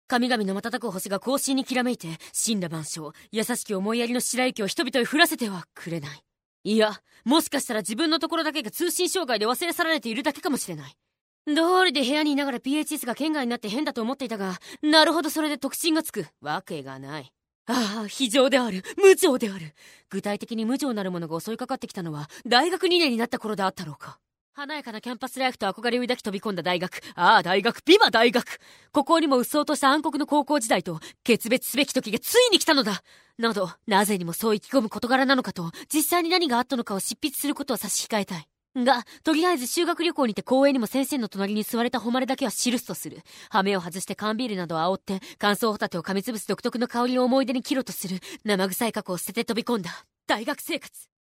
神々の瞬く星が更新にきらめいて、神羅万象、優しき思いやりの白雪を人々へ降らせてはくれない。いや、もしかしたら自分のところだけが通信障害で忘れ去られているだけかもしれない。道理で部屋にいながら PHS が圏外になって変だと思っていたが、なるほどそれで特進がつくわけがない。ああ、非常である。無情である。具体的に無情なるものが襲いかかってきたのは、大学2年になった頃であったろうか。華やかなキャンパスライフと憧れを抱き飛び込んだ大学。ああ、大学、美馬大学。孤高にも鬱蒼とした暗黒の高校時代と、決別すべき時がついに来たのだ。など、なぜにもそう意気込む事柄なのかと、実際に何があったのかを執筆することを差し控えたい。が、とりあえず修学旅行にて公園にも先生の隣に座れた誉れだけは記すとする。羽目を外して缶ビールなどを煽って、乾燥ホタテを噛みつぶす独特の香りの思い出に切ろうとする。生臭い過去を捨てて飛び込んだ。大学生活。